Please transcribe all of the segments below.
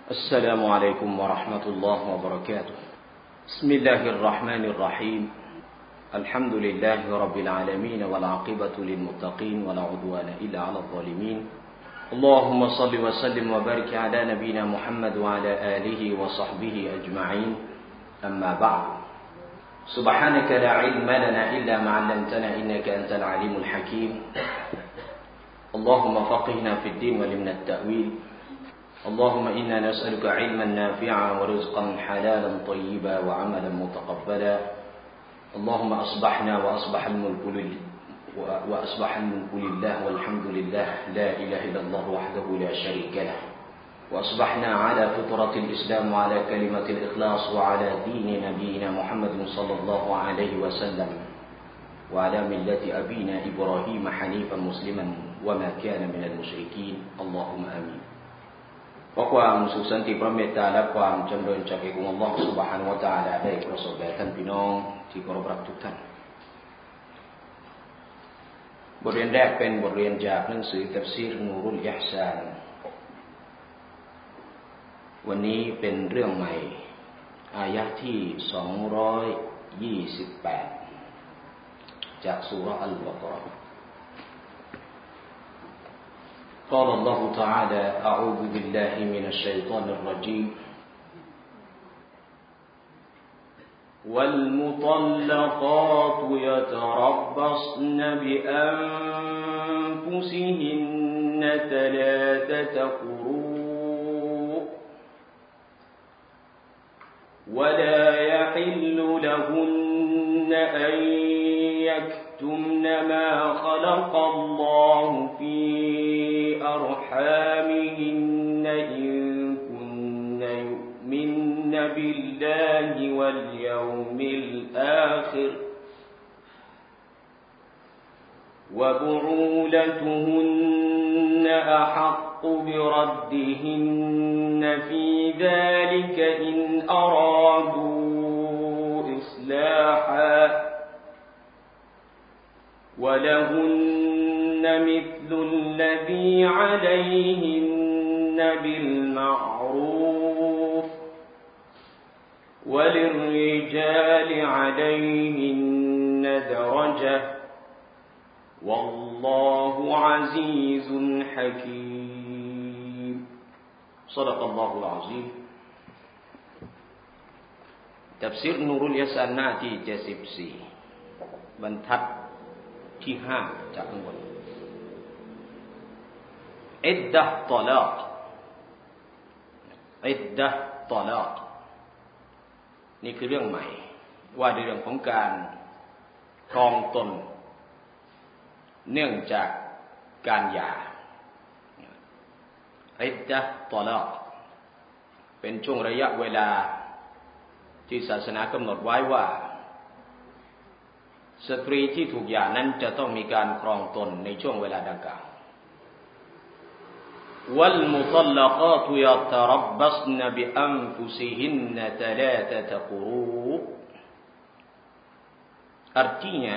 السلام عليكم ورحمة الله وبركاته. بسم الله الرحمن الرحيم. الحمد لله رب العالمين والعاقبة للمتقين ولا عدوان إلا على الظالمين. اللهم صل وسلم وبارك على نبينا محمد وعلى آله وصحبه أجمعين. أما بعد. سبحانك لا علم لنا إلا ما علمتنا إنك أنت العليم الحكيم. اللهم فقهنا في الدين وعلمنا التأويل. اللهم إنا نسألك علما نافعا ورزقا حلالا طيبا وعملا متقبلا. اللهم أصبحنا وأصبح الملك لله والحمد لله لا إله إلا الله وحده لا شريك له. وأصبحنا على فطرة الإسلام وعلى كلمة الإخلاص وعلى دين نبينا محمد صلى الله عليه وسلم وعلى ملة أبينا إبراهيم حنيفا مسلما وما كان من المشركين. اللهم آمين. เพราะความสุขสันติพระเมตตาและความจำเริญจากเอกองค์อัลเลาะห์ซุบฮานะฮูวะตะอาลาได้ประสบแด่ท่านพี่น้องที่เคารพรักทุกท่านบทเรียนแรกเป็นบทเรียนจากหนังสือตัฟซีรนูรุลอิห์ซานวันนี้เป็นเรื่องใหม่อายะห์ที่228จากซูเราะห์อัลบะเกาะเราะห์قال الله تعالى أعوذ بالله من الشيطان الرجيم والمطلقات يتربصن بأنفسهن ثلاثة قروء ولا يحل لهن أن يكتمن ما خلق الله في أرحامهن إن كن يؤمن بالله واليوم الآخر وبعولتهن أحق بردهن في ذلك إن أرادوا إصلاحا ولهن مثل الذي عليهن بالمعروف وللرجال عليهن درجة والله عزيز حكيم صدق الله العظيم تفسير نور اليسان หน้าที่74บรรทัดที่5จากข้างบนอิดดะห์ตอลากอิดดะห์ตอลากนี่คือเรื่องใหม่ว่าในเรื่องของการครองตนเนื่องจากการหย่าอิดดะห์ตอลากเป็นช่วงระยะเวลาที่ศาสนากำหนดไว้ว่าสตรีที่ถูกหย่านั้นจะต้องมีการครองตนในช่วงเวลาดังกล่าวوالمطلقات يتربصن بأنفسهن ثلاثة قروء artinya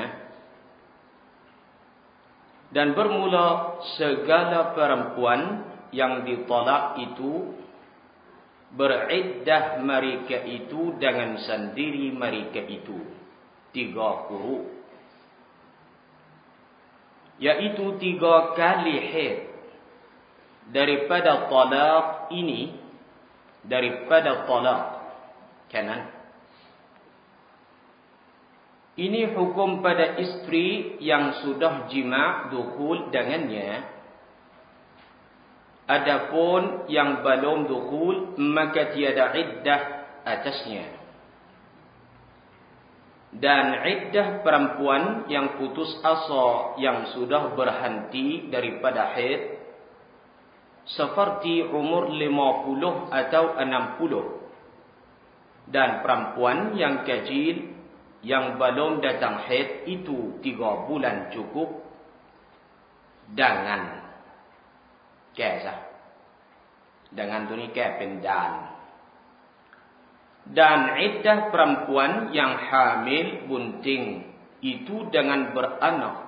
dan bermula segala perempuan yang ditolak itu beriddah mereka itu dengan sendiri mereka itu 3 quru yaitu 3 kali haid daripada talaq ini daripada talaq kanan ini hukum pada isteri yang sudah jima' dukhul dengannya adapun yang belum dukhul maka tiada iddah atasnya dan iddah perempuan yang putus asa yang sudah berhenti daripada haid seperti umur 50 atau 60 dan perempuan yang kecil yang belum datang haid itu 3 bulan cukup dengan kesa dengan tu ni ke pendan dan iddah perempuan yang hamil bunting itu dengan beranak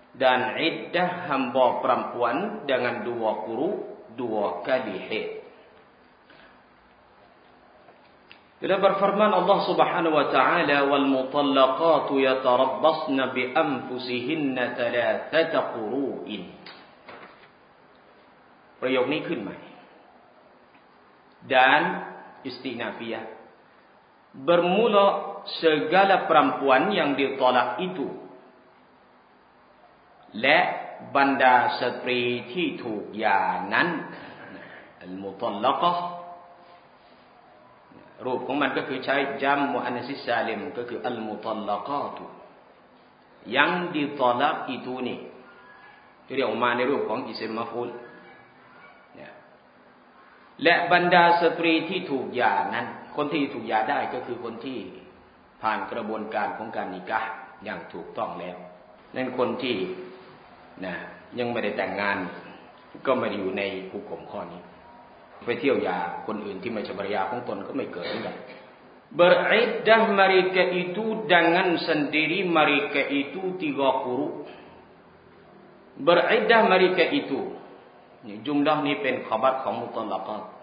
dan iddah hamba perempuan dengan 2 quru 2 kali haid. Kita berfirman Allah Subhanahu wa taala wal mutallaqatu yatarabbasna bi anfusihinna thalathata quru'in ประโยคนี้ขึ้นใหม่ dan istinafiyah bermula segala perempuan yang ditolak itu และบรรดาสตรีที่ถูกหย่านั้นอัลมุตัลลักะห์รูปของมันก็คือใช้จัมมุอันนัสซาลิมก็คืออัลมุตัลลักาตุyang ditolak ituนี่เรียกออกมาในรูปของอิสมมัฟอูลและบรรดาสตรีที่ถูกหย่านั้นคนที่ถูกหย่าได้ก็คือคนที่ผ่านกระบวนการของการนิกะห์อย่างถูกต้องแล้วนั่นคนที่ยังไม่ได้แต่งงานก็ไม่ได้อยู่ในหุกมข้อนี้ไปเที่ยวหย่าคนอื่นที่ไม่ใช่ภรรยาของตนก็ไม่เกิดเหมือนกัน beriddah mereka itu dengan sendiri mereka itu 3 quru beriddah mereka itu จุมละนี้เป็นขบัรของมุตัลลักะห์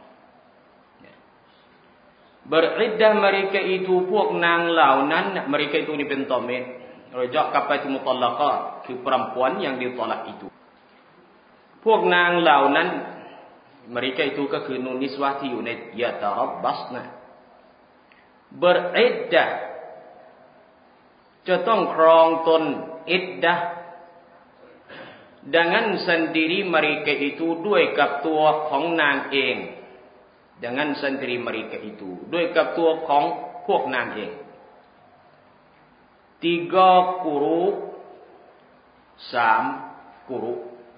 beriddah mereka itu พวกนางเหล่านั้น mereka itu นี่เป็นตอเมนเราเจาะกลับไปที่มุตัลลักะห์คือperempuan yang ditolak itu พวกนางเหล่านั้น mereka itu ก็คือนูนนิสวะที่อยู่ในยะตะรับบัสนะ beriddah จะต้องครองตนอิดดะห์ dengan sendiri mereka itu ด้วยกับตัวของนางเอง dengan sendiri mereka itu ด้วยกับตัวของพวกนางเอง 3 quru 3 quru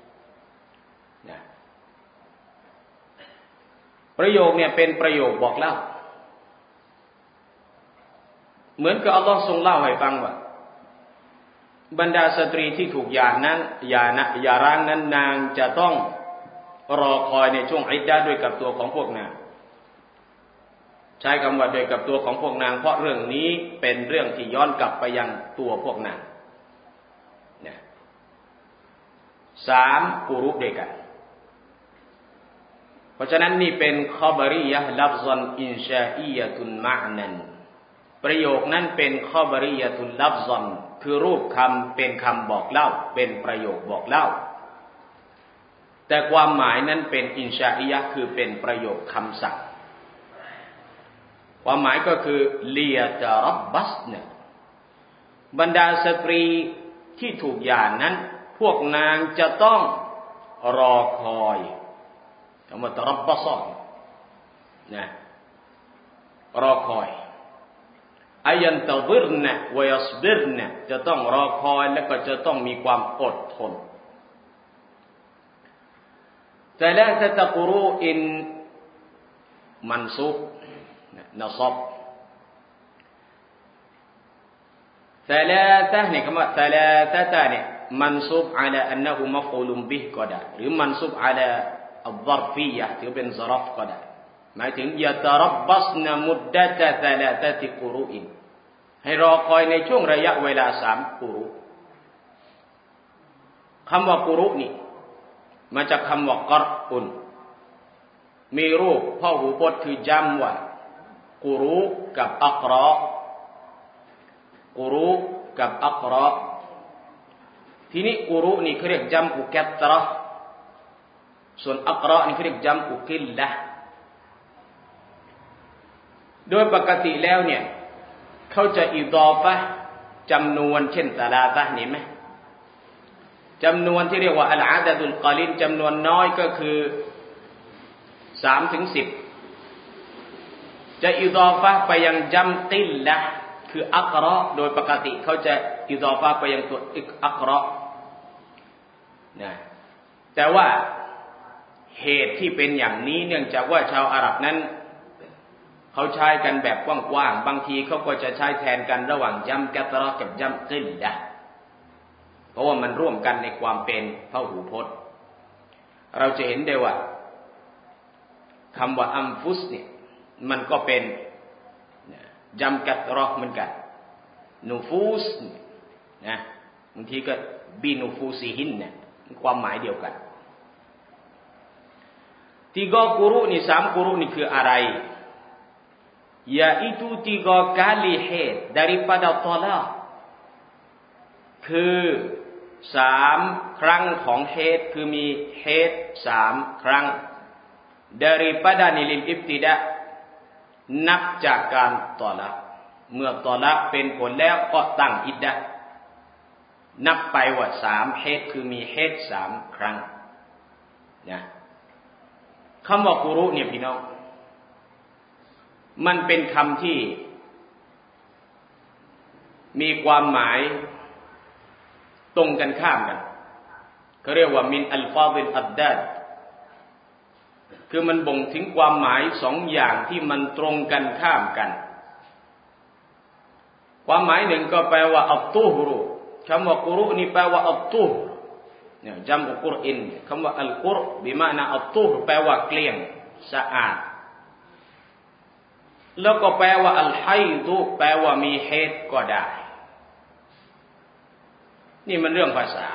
ประโยคเนี่ยเป็นประโยคบอกเล่าเหมือนกับอัลลอฮ์ทรงเล่าให้ฟังว่าบรรดาสตรีที่ถูกหย่านั้นหย่าร้างนั้นนางจะต้องรอคอยในช่วงอิดดะห์ด้วยกับตัวของพวกนางใช้คำว่าด้วยกับตัวของพวกนางเพราะเรื่องนี้เป็นเรื่องที่ย้อนกลับไปยังตัวพวกนาง3 กุรุด้วยกันเพราะฉะนั้นนี่เป็นคอบารียะห์ลัฟซันอินชาอียะตุนมะอ์นันประโยคนั้นเป็นคอบารียะตุนลัฟซันคือรูปคำเป็นคำบอกเล่าเป็นประโยคบอกเล่าแต่ความหมายนั้นเป็นอินชาอียะห์คือเป็นประโยคคำสั่งความหมายก็คือลียะตะรับบัสนะบรรดาสตรีที่ถูกหย่านั้นพวกนางจะต้องรอคอยคำว่าตะรับบัสนะรอคอยอายันตะซิรนะวะยัศบิรนะจะต้องรอคอยและก็จะต้องมีความอดทน3 قروء มันซุบنصب 3นี่คำว่า3เนี่ยمنصوب على أنه مفعول به ก็ได้หรือ منصوب على الظرفية ถือเป็น ظرف ก็ได้หมายถึง يتربصن مدة 3 قروء ให้รอคอยในช่วงระยะเวลา3 กุรุคำว่ากุรุนี่มาจากคำว่ากัรอุนมีรูปพหูพจน์คือจัมว่ากุรุกับอักเราะห์กุรุกับอักเราะห์ทีนี้กุรุนี่เขาเรียกจัมอุกัตเราะห์ส่วนอักเราะห์นี่เขาเรียกจัมอุกิลละห์โดยปกติแล้วเนี่ยเขาจะอิฎอฟะห์จำนวนเช่นซะลาซะห์นี่มั้ยจำนวนที่เรียกว่าอัลอะดะดุลกอลิลจำนวนน้อยก็คือ3 ถึง 10จะอิฎอฟะห์ไปยังจัมกิลละห์คืออักเราะห์โดยปกติเขาจะอิฎอฟะห์ไปยังตัวอักเราะห์นะแต่ว่าเหตุที่เป็นอย่างนี้เนื่องจากว่าชาวอาหรับนั้นเขาใช้กันแบบกว้างๆบางทีเขาก็จะใช้แทนกันระหว่างจัมกัตเราะห์กับจัมกิลละห์เพราะว่ามันร่วมกันในความเป็นพหูพจน์เราจะเห็นได้ว่าคำว่าอัมฟุสเนี่ยมันก็เป็นจัมกัตเราะห์เหมือนกันนูฟูสนะบางทีก็บีนูฟูซิฮินเนี่ยความหมายเดียวกัน3 กุรุนี่3 กุรุนี่คืออะไร yaitu 3 kali haid daripada talaq คือ3 ครั้งของเฮดคือมีเฮด3 ครั้ง daripada nilil ibtida นับจากการตอละเมื่อตอละเป็นผลแล้วก็ตั้งอิดดะห์นับไปว่า3เฮดคือมีเฮด3 ครั้งนะคำว่ากุรุเนี่ยพี่น้องมันเป็นคำที่มีความหมายตรงกันข้ามกันเขาเรียกว่ามินอัลฟาซิลอัดดาดคือมันบ่งถึงความหมาย2 อย่างที่มันตรงกันข้ามกันความหมายหนึ่งก็แปลว่าอัตตุฮรุคำว่ากุรุนี่แปลว่าอัตตุฮ์เนี่ยจัมอุกุรอินคำว่าอัลกุรบิมานะอัตตุฮ์แปลว่าเกลี้ยงสะอาดแล้วก็แปลว่าอัลไฮดุแปลว่ามีเฮดก็ได้นี่มันเรื่องภาษา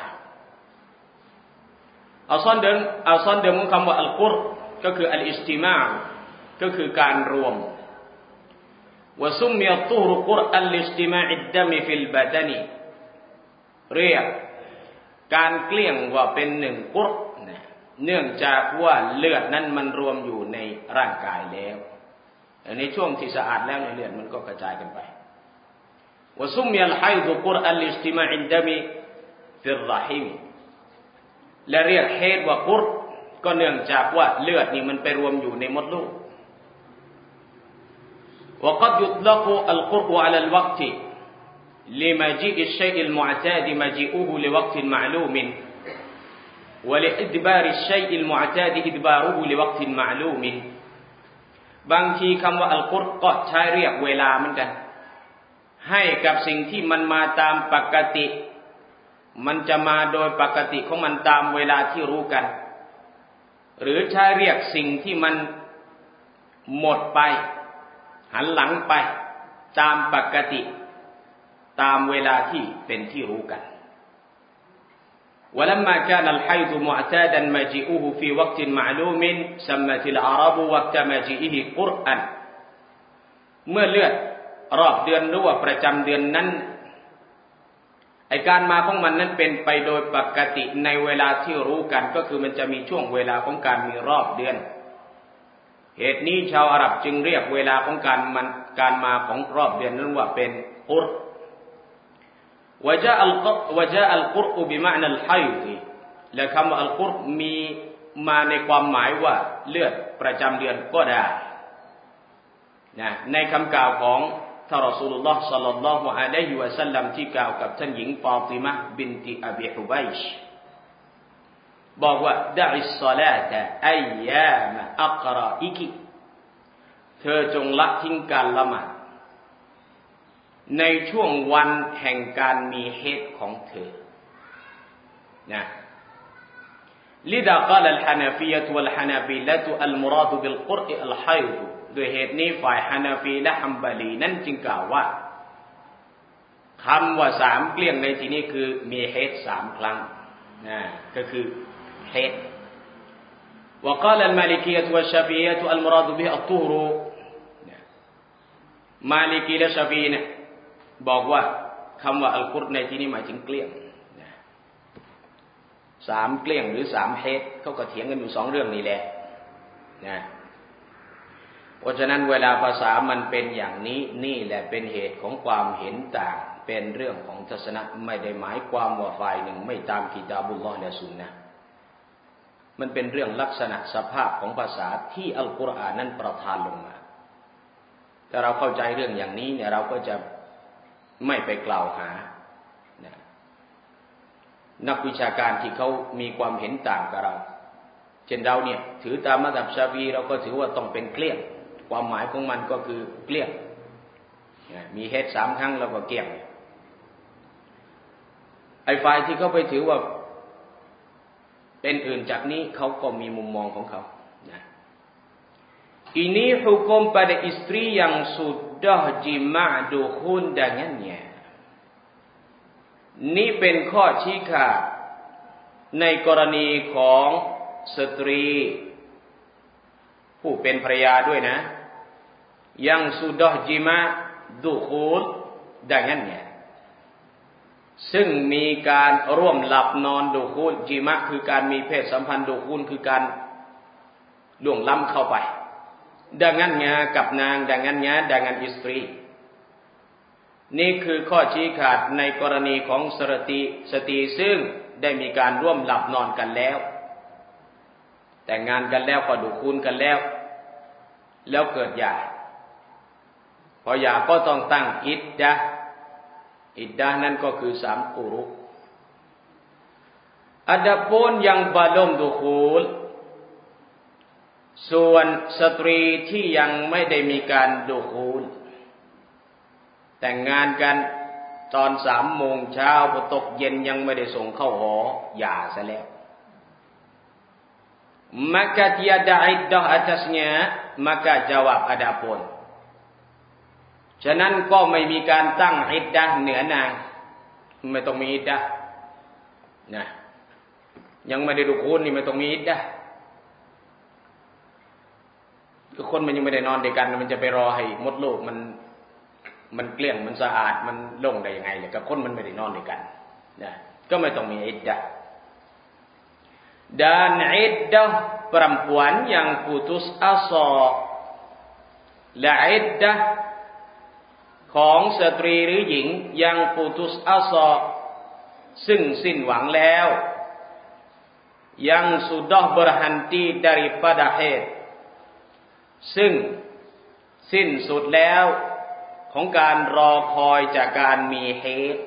อัลซอนเดิมของคำว่าอัลกุรก็คืออัลอิสติมาก็คือการรวมวะซุมมิยัตตุฮุกุรอัลอิสติมาอิดดะมิฟิลบะดะนีเรียกการเกลี้ยงว่าเป็น1 กุรเนื่องจากว่าเลือดนั้นมันรวมอยู่ในร่างกายแล้วในช่วงที่สะอาดแล้วในเลือดมันก็กระจายกันไปวะซุมมิยัลไฮดุกุรอัลอิสติมาอิดดะมิฟิรเราะฮิมและเรียกเฮดว่ากุรก็เนื่องจากว่าเลือดนี่มันไปรวมอยู่ในมดลูก وقد يطلق القرء على الوقت لمجيء الشيء المعتاد مجيئه لوقت معلوم ولإدبار الشيء المعتاد إدباره لوقت معلوم บางทีคำว่าอัลกุรก็ใช้เรียกเวลาเหมือนกันให้กับสิ่งที่มันมาตามปกติมันจะมาโดยปกติของมันตามเวลาที่รู้กันหรือใช้เรียกสิ่งที่มันหมดไปหันหลังไปตามปกติตามเวลาที่เป็นที่รู้กัน ولما كان الحيض معتادا مجيئه في وقت معلوم سمت العرب وقت مجيئه قرآن เมื่อเลือดรอบเดือนหรือว่าประจำเดือนนั้นไอ้การมาของมันนั้นเป็นไปโดยปกติในเวลาที่รู้กันก็คือมันจะมีช่วงเวลาของการมีรอบเดือนเหตุนี้ชาวอาหรับจึงเรียกเวลาของการมาของรอบเดือนนั้นว่าเป็นกุรوجاء القرء بمعنى الحيض และคำว่าอัลกุรมีมาในความหมายว่าเลือดประจำเดือนก็ได้นะในคำกล่าวของท่านรอซูลุลลอฮ์ศ็อลลัลลอฮุอะลัยฮิวะซัลลัมที่กล่าวกับท่านหญิงฟาติมะห์บินติอบีฮุบัยชบอกว่าดะอิศศอลาตะอัยยามอักรออิกิเธอจงละทิ้งการละหมาดในช่วงวันแห่งการมีเฮดของเธอนะลิดะกาลอัลฮะนาฟียะฮ์วัลฮะนาบิละฮ์อัลมุราดบิลกุรออัลไฮดโดยเหตุนี้ฝ่ายฮะนาฟีและฮัมบะลีนั้นจึงกล่าวว่าคำว่า3เกลี้ยงในที่นี้คือมีเฮด3 ครั้งนะก็คือเฮด وقال المالكية والشافعية المراد به الطهر มาลิกีและชาฟีเนี่ยบอกว่าคำว่าอัลกุรในที่นี้หมายถึงเกลี้ยง3 เกลี้ยงหรือ3 เฮดเขาก็เถียงกันอยู่2 เรื่องนี้แหละนะเพราะฉะนั้นเวลาภาษามันเป็นอย่างนี้นี่แหละเป็นเหตุของความเห็นต่างเป็นเรื่องของทัศนะไม่ได้หมายความว่าฝ่ายหนึ่งไม่ตามกิตาบุลลอฮ์และซุนนะห์มันเป็นเรื่องลักษณะสภาพของภาษาที่อัลกุรอานนั้นประทานลงมาถ้าเราเข้าใจเรื่องอย่างนี้เนี่ยเราก็จะไม่ไปกล่าวหานักวิชาการที่เขามีความเห็นต่างกับเราเช่นเราเนี่ยถือตามมัซฮับชาฟีเราก็ถือว่าต้องเป็นเกลี้ยงความหมายของมันก็คือเกลี้ยงมีเฮด3 ครั้งแล้วก็เกลี้ยงไอ้ฝ่ายที่เขาไปถือว่าเป็นอื่นจากนี้เขาก็มีมุมมองของเขานะini hukum pada istri yang sudah jima' dukhul dengannya นี่เป็นข้อชี้ขาดในกรณีของสตรีผู้เป็นภรรยาด้วยนะ yang sudah jima dukhul dengannyaซึ่งมีการร่วมหลับนอนดุคูลจิมะคือการมีเพศสัมพันธ์ดุคูลคือการล่วงล้ำเข้าไปdengannyaกับนางdengannya dengan istriนี่คือข้อชี้ขาดในกรณีของสตรีซึ่งได้มีการร่วมหลับนอนกันแล้วแต่งงานกันแล้วก็ดุคูลกันแล้วเกิดหย่าพอหย่าก็ต้องตั้งอิดดะห์นั้นก็คือ3 กุรุadapun yang belum dukhulส่วนสตรีที่ยังไม่ได้มีการดุคูลแต่งงานกันตอน3 โมงเช้าพอตกเย็นยังไม่ได้ส่งเข้าหอหย่าซะแล้ว maka tiada iddah atasnya maka jawab adapunฉะนั้นก็ไม่มีการตั้งอิดดะห์เหนือนางไม่ต้องมีอิดดะห์นะยังไม่ได้ดุคูลนี่ไม่ต้องมีอิดดะห์คือคนมันยังไม่ได้นอนด้วยกันมันจะไปรอให้มดลูกมันเกลี้ยงมันสะอาดมันโล่งได้ยังไงเลยกับคนมันไม่ได้นอนด้วยกันนะก็ไม่ต้องมีอิดดะห์dan iddah perempuan yang putus asa la iddahของสตรีหรือหญิงยังปุตุสอาซอซึ่งสิ้นหวังแล้วยังsudah berhenti daripada haidซึ่งสิ้นสุดแล้วของการรอคอยจากการมีเฮด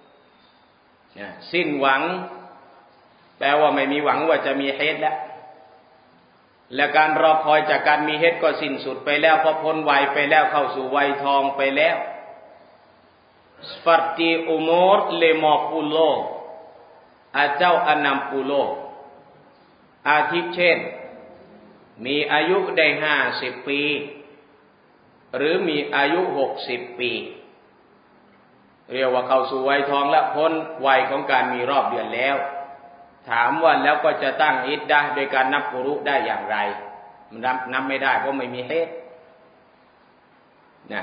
สิ้นหวังแปลว่าไม่มีหวังว่าจะมีเฮดแล้วและการรอคอยจากการมีเฮดก็สิ้นสุดไปแล้วพอพ้นวัยไปแล้วเข้าสู่วัยทองไปแล้วseperti umur 50 atau 60อาทิเช่นมีอายุได้50 ปีหรือมีอายุ60 ปีเรียกว่าเข้าสู่วัยทองและพ้นวัยของการมีรอบเดือนแล้วถามว่าแล้วก็จะตั้งอิดดะห์โดยการนับกุรุได้อย่างไรมันนับไม่ได้เพราะไม่มีเฮดนะ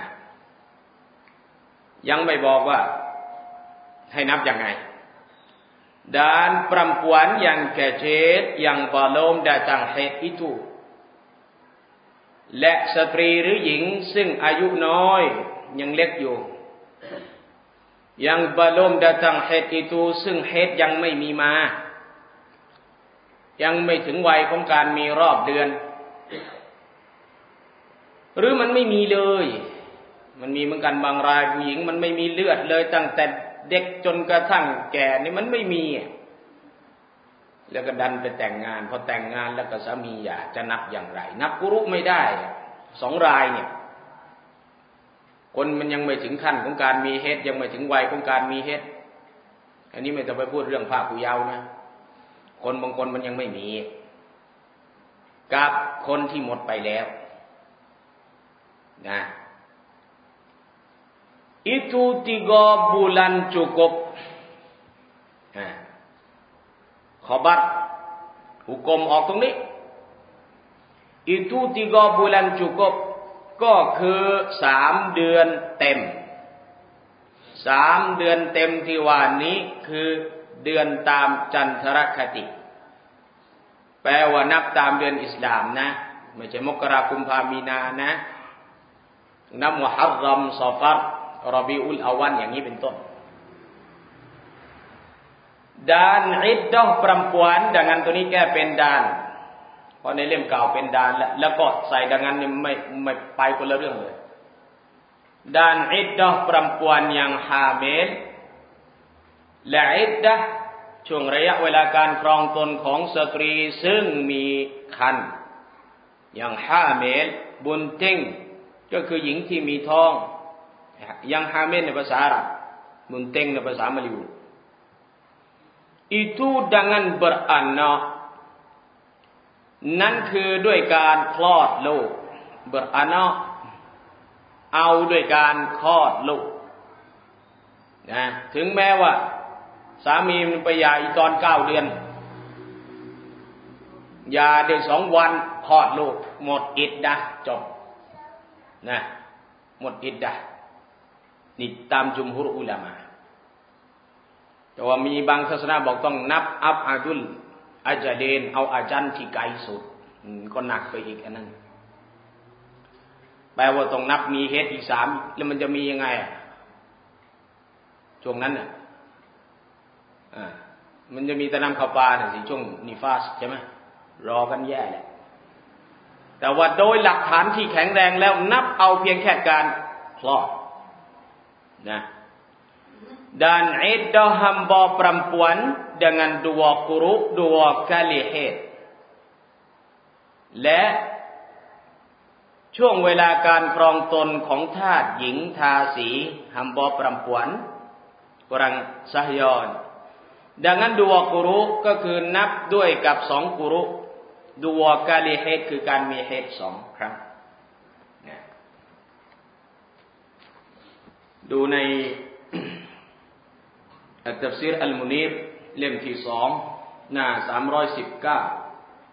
ยังไม่บอกว่าให้นับยังไง dan perempuan yang kecil yang belum datang haid itu และสตรีหรือหญิงซึ่งอายุน้อยยังเล็กอยู่yang belum datang haid itu ซึ่งเฮดยังไม่มีมายังไม่ถึงวัยของการมีรอบเดือนหรือมันไม่มีเลยมันมีเหมือนกันบางรายผู้หญิงมันไม่มีเลือดเลยตั้งแต่เด็กจนกระทั่งแก่นี่มันไม่มีแล้วก็ดันไปแต่งงานพอแต่งงานแล้วก็สามีหย่าจะนับอย่างไรนับกุรุไม่ได้2 รายเนี่ยคนมันยังไม่ถึงขั้นของการมีเฮดยังไม่ถึงวัยของการมีเฮดอันนี้ไม่ต้องไปพูดเรื่องภาคผู้เยาว์นะคนบางคนมันยังไม่มีกับคนที่หมดไปแล้วนะ itu 3 bulan cukup ขอบัตรหุกมออกตรงนี้ itu 3 bulan cukup ก็คือ3 เดือนเต็ม3 เดือนเต็มที่ว่านี้คือเดือนตามจันทรคติแปลว่านับตามเดือนอิสลามนะไม่ใช่มกราคมพามีนานะนับมุฮัรรอมซอฟัรรอบีอุลอาวัลอย่างนี้เป็นต้น dan iddah perempuan dengan ตัวนี้แก้เป็นดานเพราะในเล่มเก่าเป็นดานแล้วก็ใส่ดังนั้นไม่ไปคนละเรื่องเลย dan iddah perempuan yang hamil และอิดดะห์ช่วงระยะเวลาการครองตนของสตรีซึ่งมีครรภ์อย่างฮาเมลบุนติงก็คือหญิงที่มีท้องยังฮาเมลในภาษาอาหรับบุนติงในภาษามลายู itu dengan beranak นั่นคือด้วยการคลอดลูกberanak เอาด้วยการคลอดลูกนะถึงแม้ว่าสามีมันไปหย่าอีกตอน9 เดือนหย่าได้2 วันคลอดลูกหมดอิดดะห์จบนะหมดอิดดะห์นี่ตามจุมฮุรอุลามะแต่ว่ามีบางศาสนาบอกต้องนับอับอาดุลอาจาเดนเอาอาจันที่ไกลสุดก็หนักไปอีกอันนั้นแปลว่าต้องนับมีเฮดอีก3แล้วมันจะมียังไงช่วงนั้นน่ะมันจะมีแต่น้ำข้าวปลาสิช่วงนิฟาสใช่ไหมรอกันแย่แหละแต่ว่าโดยหลักฐานที่แข็งแรงแล้วนับเอาเพียงแค่การคลอดนะdan iddah hamba perempuan dengan 2 quru 2 kali haid และช่วงเวลาการครองตนของทาสหญิงทาสี hamba perempuan orang sahyon dengan 2 quru ก็คือนับด้วยกับ2 quru 2 kali haid คือการมี haid 2 ครั้งดูในالتفسير المنير เล่มที่2หน้า319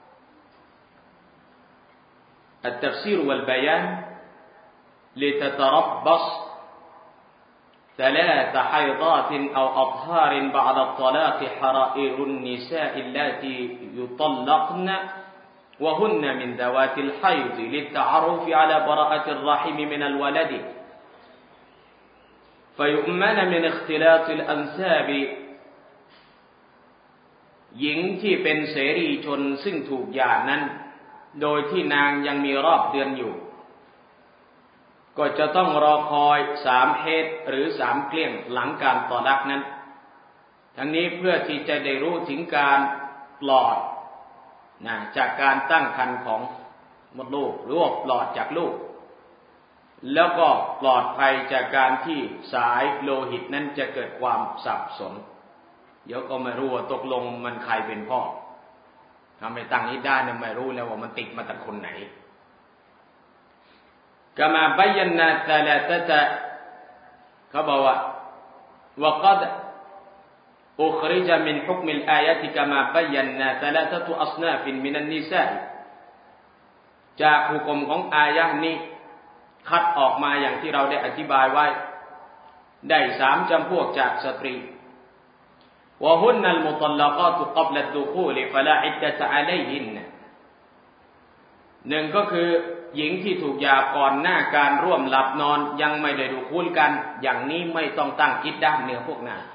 التفسير والبيان لتتربص 3 حيضات أو أطهار بعد الطلاق حرائر النساء اللاتي يطلقن وهن من ذوات الحيض للتعرف على براءة الرحم من الولد فيؤمن من اختلاط الأنساب หญิงที่เป็นเสรีชนซึ่งถูกหย่านั้นโดยที่นางยังมีรอบเดือนอยู่ก็จะต้องรอคอย3เฮดหรือ3เกลี้ยงหลังการตอลักนั้นทั้งนี้เพื่อที่จะได้รู้ถึงการปลอดจากการตั้งครรภ์ของมดลูกหรือว่าปลอดจากลูกแล้วก็ปลอดภัยจากการที่สายโลหิตนั้นจะเกิดความสับสนเดี๋ยวก็ไม่รู้ว่าตกลงมันใครเป็นพ่อทำให้ตั้งนิด้าเนี่ยไม่รู้แล้วว่ามันติดมาจากคนไหนกะมาบัยยันนาตะลาตะตะเขาบอกว่าวะกัดอุคริจามินฮุกมิลอายะติกะมาบัยยันนาตะลาตะตุอัศนาฟินมินันนิสาจากหุกมของอายะห์นี้คัดออกมาอย่างที่เราได้อธิบายไว้ได้3จำพวกจากสตรีวะฮุนนัลมุตัลลกาตุกับละดุคูลฟะลาอิดดะตะอะลัยฮิน1ก็คือหญิงที่ถูกหย่าก่อนหน้าการร่วมหลับนอนยังไม่ได้ดุคูลกันอย่างนี้ไม่ต้องตั้งอิดดะห์เหนือพวกนั้น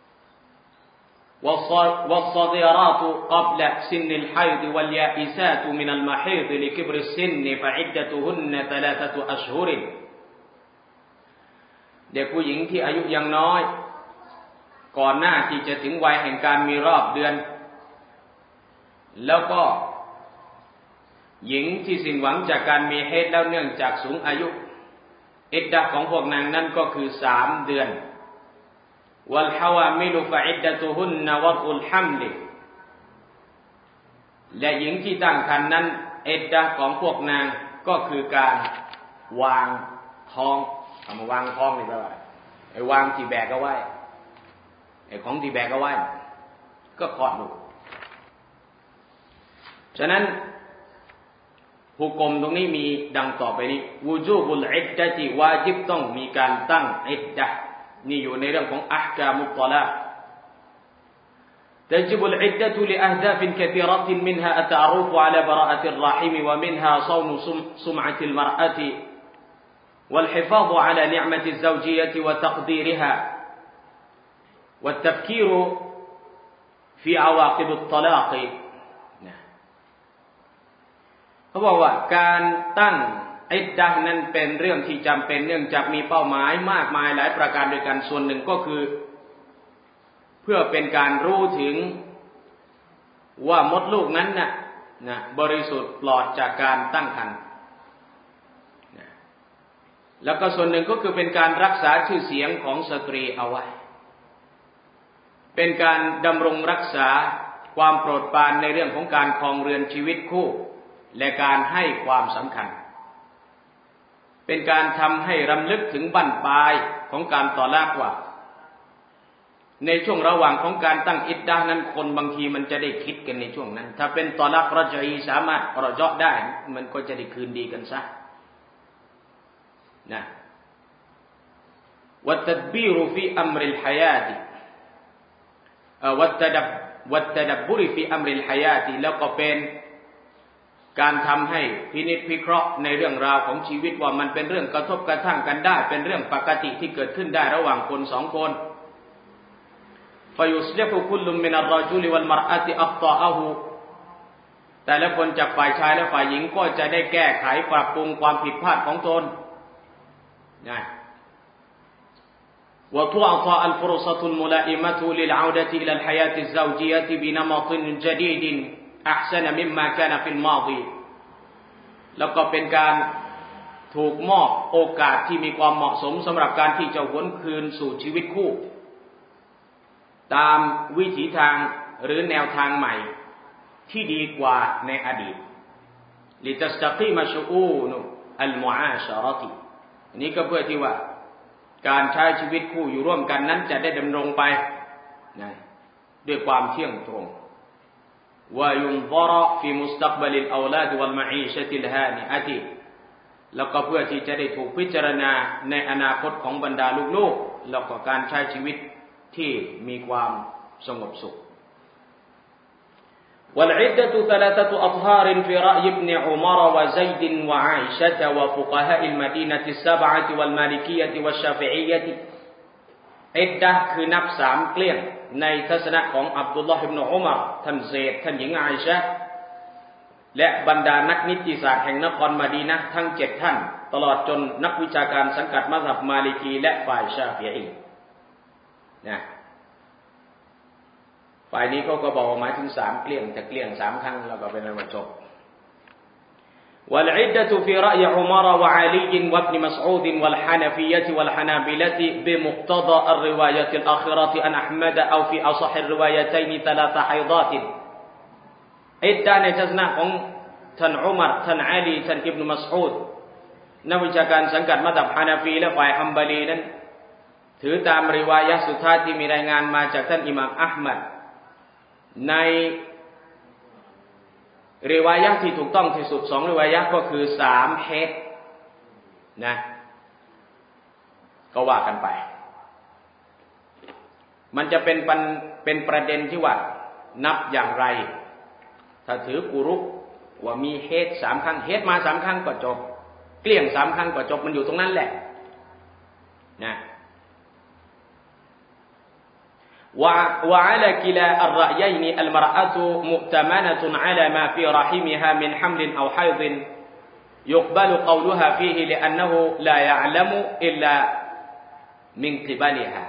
والصغيرات قبل سن الحيض واليائسات من المحيض لكبر السن فعدتهن 3 أشهر เด็กผู้หญิงที่อายุยังน้อยก่อนหน้าที่จะถึงวัยแห่งการมีรอบเดือนแล้วก็หญิงที่สิ้นหวังจากการมีเฮดแล้วเนื่องจากสูงอายุอิดดะห์ของพวกนางนั้นก็คือ3 เดือนوالحوامل فعدتهن وضع الحمل และหญิงที่ตั้งครรภ์นั้นอิดดะห์ของพวกนางก็คือการวางท้องเอามาวางท้องนี่แปลว่าไอ้วางที่แบกเอาไว้ไอ้ของที่แบกเอาไว้ก็คลอดลูกฉะนั้นหุกมตรงนี้มีดังต่อไปนี้วูจูบุลอิดดะติวาญิบต้องมีการตั้งอิดดะห์นี่อยู่ในเรื่องของอะห์กามุตตอลาก تجب العدة لأهداف كثيرة منها التعرف على براءة الرحم ومنها صون سمعة المرأة والحفاظ على نعمة الزوجية وتقديرها والتفكير في عواقب الطلاق เขาบอกว่าการตั้งอิดดะห์นั้นเป็นเรื่องที่จำเป็นเนื่องจากมีเป้าหมายมากมายหลายประการด้วยกันส่วนหนึ่งก็คือเพื่อเป็นการรู้ถึงว่ามดลูกนั้นน่ะบริสุทธิ์ปลอดจากการตั้งครรภ์แล้วก็ส่วนหนึ่งก็คือเป็นการรักษาชื่อเสียงของสตรีเอาไว้เป็นการดำรงรักษาความโปรดปรานในเรื่องของการครองเรือนชีวิตคู่และการให้ความสำคัญเป็นการทำให้รำลึกถึงบั้นปลายของการตอลากว่าในช่วงระหว่างของการตั้งอิดดะห์นั้นคนบางทีมันจะได้คิดกันในช่วงนั้นถ้าเป็นตอลักรอจีสามารถรอเจาะได้มันก็จะได้คืนดีกันซะนะ والتدبير في أمر الحياة والتدبر في أمر الحياة แล้วก็เป็นการทำให้พินิจพิเคราะห์ในเรื่องราวของชีวิตว่ามันเป็นเรื่องกระทบกระทั่งกันได้เป็นเรื่องปกติที่เกิดขึ้นได้ระหว่างคนสองคนفيصلح كل من الرجل والمرأة أخطاءه แต่ละคนจากฝ่ายชายและฝ่ายหญิงก็จะได้แก้ไขปรับปรุงความผิดพลาดของตนนะوتعطى الفرصة الملائمة للعودة إلى الحياة الزوجية بنمط جديد أحسن مما كان في الماضي แล้วก็เป็นการถูกมอบโอกาสที่มีความเหมาะสมสำหรับการที่จะหวนคืนสู่ชีวิตคู่ตามวิถีทางหรือแนวทางใหม่ที่ดีกว่าในอดีต لتستقيم شؤون المعاشرة นี้ก็เพื่อที่ว่าการใช้ชีวิตคู่อยู่ร่วมกันนั้นจะได้ดำรงไปด้วยความเที่ยงตรง وينظر في مستقبل الأولاد والمعيشة الهانئة แล้วก็เพื่อที่จะได้ถูกพิจารณาในอนาคตของบรรดาลูกๆแล้วก็การใช้ชีวิตที่มีความสงบสุข والعدة 3 أطهار في رأي ابن عمر وزيد وعائشة وفقهاء المدينة 7 والمالكية والشافعية อิดดะห์คือนับ3เกลี้ยงในทัศนะของอับดุลลอฮ์อิบนุอุมัรท่านเซดท่านหญิงอาอิชะห์และบรรดานักนิติศาสตร์แห่งนครมะดีนะห์ทั้ง7ท่านตลอดจนนักวิชาการสังกัดมัซฮับมาลิกีและฝ่ายชาฟิอีนะฝ่ายนี้เขาก็บอกหมายถึง3เกลี้ยงแต่เกลี้ยง3ครั้งแล้วก็เป็นอันจบ والعدة في رأي عمر وعلي وابن مسعود والحنفية والحنابلة بمقتضى الرواية الآخرة عن أحمد أو في أصح الروايتين 3 حيضات อิดดะห์ในทัศนะของท่านอุมัรท่านอาลีท่านอิบนุมัสอูดนักวิชาการสังกัดมัซฮับฮานาฟีและฝ่ายฮัมบาลีนั้นถือตามริวายะห์สุดท้ายที่มีรายงานมาจากท่านอิหม่ามอะห์มัดในริวายะห์ที่ถูกต้องที่สุด2ริวายะห์ก็คือ3เฮดนะก็ว่ากันไปมันจะเป็นประเด็นที่ว่านับอย่างไรถ้าถือกุรุว่ามีเฮด3ครั้งเฮดมา3ครั้งก็จบเกลี้ยง3ครั้งก็จบมันอยู่ตรงนั้นแหละนะوعلى كلا الرأيين المرأة مؤتمنة على ما في رحمها من حمل أو حيض يقبل قولها فيه لأنه لا يعلم إلا من قبلها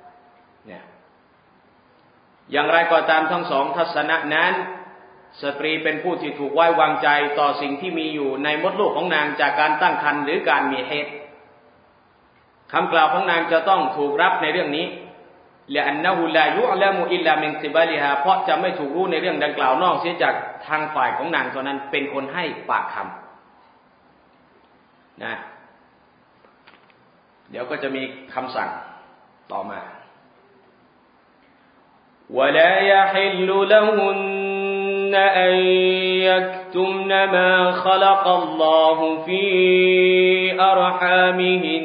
อย่างไรก็ตามทั้งสองทัศนะนั้นสตรีเป็นผู้ที่ถูกไว้วางใจต่อสิ่งที่มีอยู่ในมดลูกของนางจากการตั้งครรภ์หรือการมีเฮดคำกล่าวของนางจะต้องถูกรับในเรื่องนี้لأنه لا يعلم إلا من قبلها เพราะจะไม่ถูกรู้ในเรื่องดังกล่าวนอกเสียจากทางฝ่ายของนางเท่านั้นเป็นคนให้ปากคำนะเดี๋ยวก็จะมีคำสั่งต่อมา ولا يحل لهن أن يكتمن ما خلق الله في أرحامهن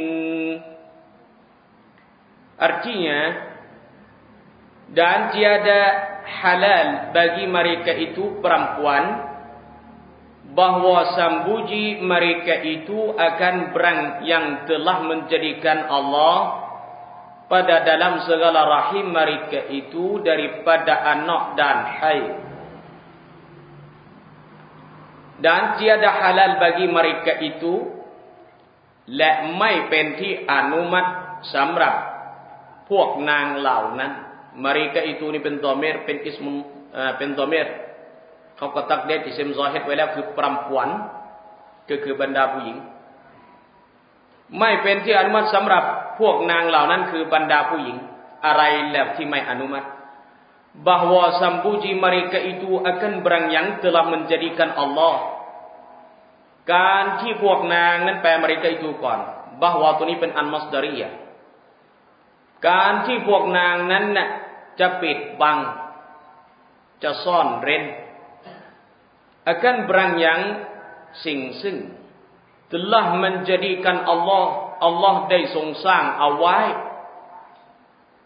artinya dan tiada halal bagi mereka itu perempuan bahwa sambuji mereka itu akan berang yang telah menjadikan Allah pada dalam segala rahim mereka itu daripada anak dan haid dan tiada halal bagi mereka itu และไม่เป็นที่อนุมัติสำหรับพวกนางเหล่านั้นmereka itu นี่เป็นดอเมรเป็นอิสมุเป็นดอเมรเขาก็ตักเดชอิสมซอฮิดไว้แล้วคือปรำผวนก็คือบรรดาผู้หญิงไม่เป็นที่อนุมัติสำหรับพวกนางเหล่านั้นคือบรรดาผู้หญิงอะไรแล้วที่ไม่อนุมัติ bahwa sambuji mereka itu akan berang yang telah menjadikan Allah การที่พวกนางนั้นแปล mereka itu ก่อน bahwa ตัวนี้เป็นอันมัสดารียะการที่พวกนางนั้นน่ะจะปิดบังจะซ่อนเร้น akan berang yang สิ่งซึ่ง telah menjadikan Allah ได้ทรงสร้างเอาไว้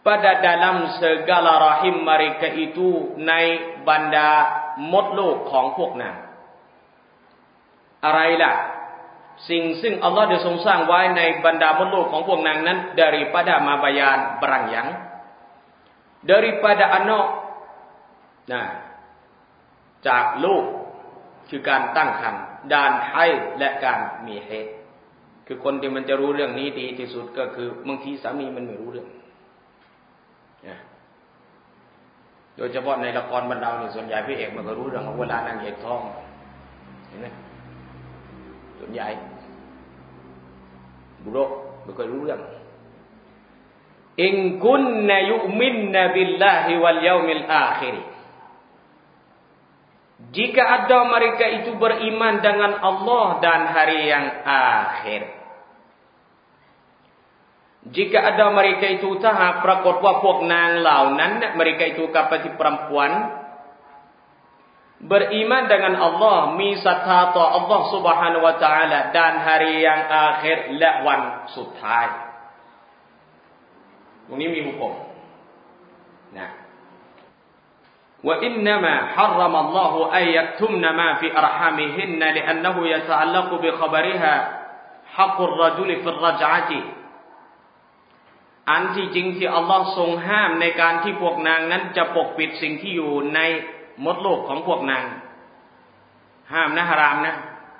pada dalam segala rahim mereka itu ในบรรดามดลูกของพวกนางอะไรล่ะสิ่งซึ่งอัลลอฮ์ได้ทรงสร้างไว้ในบรรดามดลูกของพวกนางนั้น daripada mabayan barang yang daripada anak จากลูกคือการตั้งครรภ์ด้านไห้และการมีเหตุคือคนที่มันจะรู้เรื่องนี้ดีที่สุดก็คือบางทีสามีมันไม่รู้เรื่องโดยเฉพาะในละครบรรดาเนี่ยส่วนใหญ่พระเอกมันก็รู้เรื่องของเวลานางเอกท้องเห็นไหมส่วนใหญ่บุรุษไม่เคยรู้เรื่องอินกุนนะยุมินนะบิลลาฮิวัลยามิลอาคิรjika ada mereka itu beriman dengan Allah dan hari yang akhir jika ada mereka itu ถ้าหากปรากฏว่าพวกนางเหล่านั้น mereka itu kapati perempuan beriman dengan Allah มีศรัทธาต่อ Allah Subhanahu wa taala dan hari yang akhir และวันสุดท้ายตรงนี้มีหุกมนะوإنما حرم الله أن يكتمن ما في أرحامهن لأنه يتعلق بخبرها حق الرجل في الرجعة อันที่จริงที่อัลลอฮ์ทรงห้ามในการที่พวกนางนั้นจะปกปิดสิ่งที่อยู่ในมดลูกของพวกนางห้ามนะฮารามนะ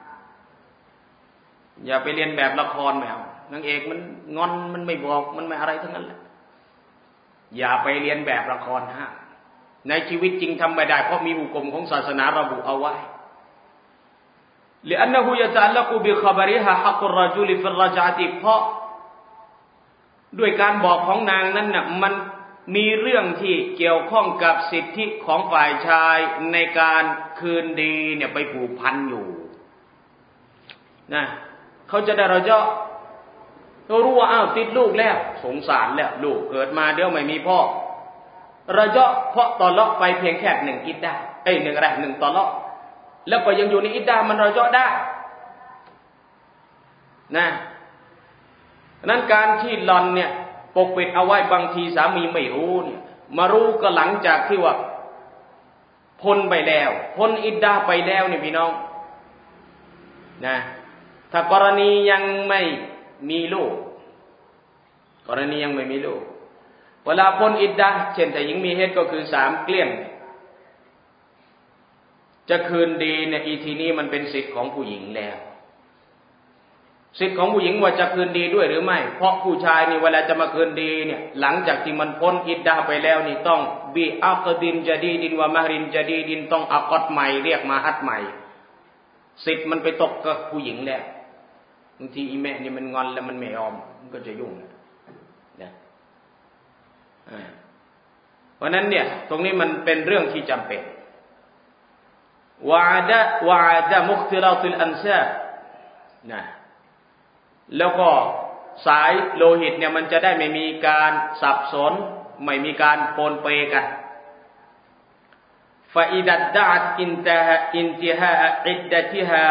อย่าไปเรียนแบบละครแมวนางเอกมันงอนมันไม่บอกมันไม่อะไรทั้งนั้นแหละอย่าไปเรียนแบบละครฮะในชีวิตจริงทำไม่ได้เพราะมีหุกมของศาสนาระบุเอาไว้ لأنه يتعلق بخبرها حق الرجل في الرجعة เพราะด้วยการบอกของนางนั้นน่ะมันมีเรื่องที่เกี่ยวข้องกับสิทธิของฝ่ายชายในการคืนดีเนี่ยไปผูกพันอยู่นะเขาจะได้เราจะรู้ว่าอ้าวติดลูกแล้วสงสารแล้วลูกเกิดมาเดี๋ยวไม่มีพ่อระยะเพราะตอเลาะไปเพียงแค่1อิดดะห์1ตอเลาะแล้วก็ยังอยู่ในอิดดะห์มันระยะได้นะนั้นการที่หล่อนเนี่ยปกปิดเอาไว้บางทีสามีไม่รู้เนี่ยมารู้ก็หลังจากที่ว่าพ้นไปแล้วพ้นอิดดะห์ไปแล้วนี่พี่น้องนะถ้ากรณียังไม่มีลูกกรณียังไม่มีลูกเวลาพ้นอิดดะห์เช่นแต่หญิงมีเหตุก็คือ3เกลี้ยงจะคืนดีเนี่ยอีทีนี้มันเป็นสิทธิ์ของผู้หญิงแล้วสิทธิ์ของผู้หญิงว่าจะคืนดีด้วยหรือไม่เพราะผู้ชายนี่เวลาจะมาคืนดีเนี่ยหลังจากที่มันพ้นอิดดะห์ไปแล้วนี่ต้องบิอักดินญะดีดินวะมะฮรินญะดีดินต้องอักดใหม่เรียกมาฮัดใหม่สิทธิ์มันไปตกกับผู้หญิงแล้วบางทีอีแม่นี่มันงอนแล้วมันไม่ยอมมันก็จะยุ่งนะเพราะนั้นเนี่ยตรงนี้มันเป็นเรื่องที่จำเป็นวะอาดะมุคติราติลอันซาบนะแล้วก็สายโลหิตเนี่ยมันจะได้ไม่มีการสับสนไม่มีการปนเปกันฟาอิดัดดะอัตอินติฮาอิดดะติฮา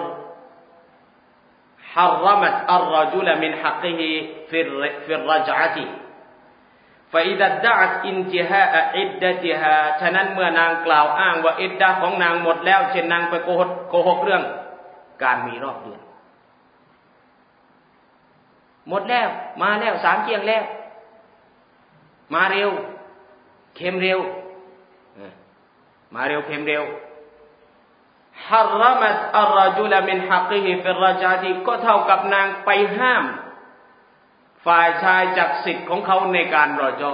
حرمت الرجل من حقه في الرجعة فإذا ادعت انتهاء عدتها ฉะนั้นเมื่อนางกล่าวอ้างว่าอิดดะห์ของนางหมดแล้วเช่นนางไปโกหกเรื่องการมีรอบเดือนหมดแล้วมาแล้ว3เที่ยงแล้วมาเร็วเข็มเร็วมาเร็วเข็มเร็วحرمت الرجل من حقه في الرجعة ก็เท่ากับนางไปห้ามฝ่ายชายจากสิทธิ์ของเขาในการรอจอ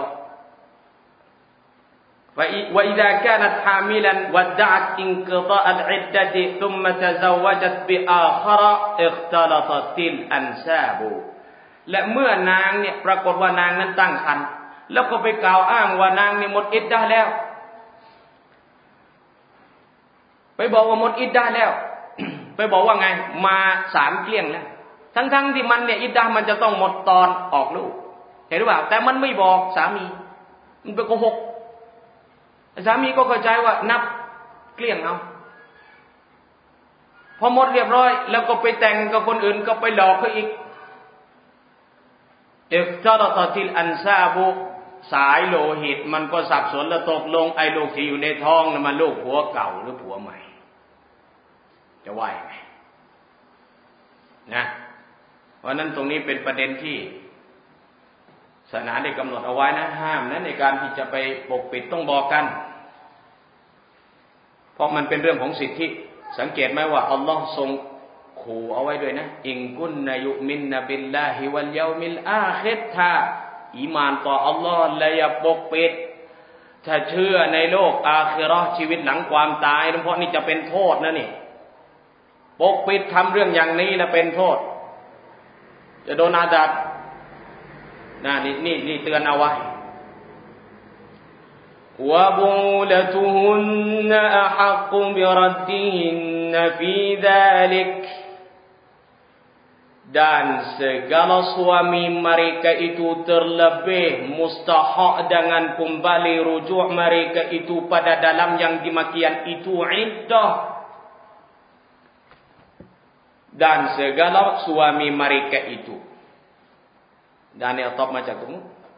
وإذا كانت حاملا وادعت انقضاء العدة ثم تزوجت بآخر اختلطت الأنساب และเมื่อนางเนี่ยปรากฏว่านางนั้นตั้งครรภ์แล้วก็ไปกล่าวอ้างว่านางนี่หมดอิดดะห์แล้วไปบอกว่าหมดอิดดะห์แล้ว ไปบอกว่าไงมา3เกลี้ยงแล้วทั้งที่มันเนี่ยอิดดะห์มันจะต้องหมดตอนออกลูกเห็นหรือเปล่าแต่มันไม่บอกสามีมันไปโกหกสามีก็เข้าใจว่านับเกลี้ยงเอาพอหมดเรียบร้อยแล้วก็ไปแต่งกับคนอื่นก็ไปหลอกเขาอีกอิกตารตัติลอันซาบุสายโลหิตมันก็สับสนแล้วตกลงไอ้ลูกที่อยู่ในท้องนั้นมันลูกผัวเก่าหรือผัวใหม่จะว่ายังไงนะเพราะนั้นตรงนี้เป็นประเด็นที่ศาสนาได้กำหนดเอาไว้นะห้ามนะในการที่จะไปปกปิดต้องบอกกันเพราะมันเป็นเรื่องของสิทธิสังเกตไหมว่าอัลลอฮ์ทรงขู่เอาไว้ด้วยนะอิงกุนนายุมินนบิลลาฮิวัลยามิลอาคิรถ้าอีมานต่ออัลลอฮ์และอย่าปกปิดถ้าเชื่อในโลกอาคิเราะห์ชีวิตหลังความตายเพราะนี่จะเป็นโทษนะนี่ปกปิดทำเรื่องอย่างนี้นะเป็นโทษจะโดนอาดับนี่เตือนเอาไว้วะบูลตุฮุนนะอะฮักบิรัดดิฮินฟีซาลิกdan segala suami mereka itu terlebih mustahak dengan kembali rujuk mereka itu pada dalam yang demikian itu iddah dan segala suami mereka itu dan atap macam tu